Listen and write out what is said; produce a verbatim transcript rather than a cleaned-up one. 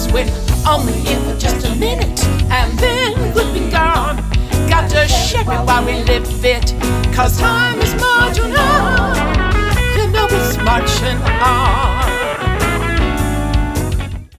we're only here for just a minute, and then we'll be gone. Got to share it while we live it, cause time is marginal. You know it's marching on.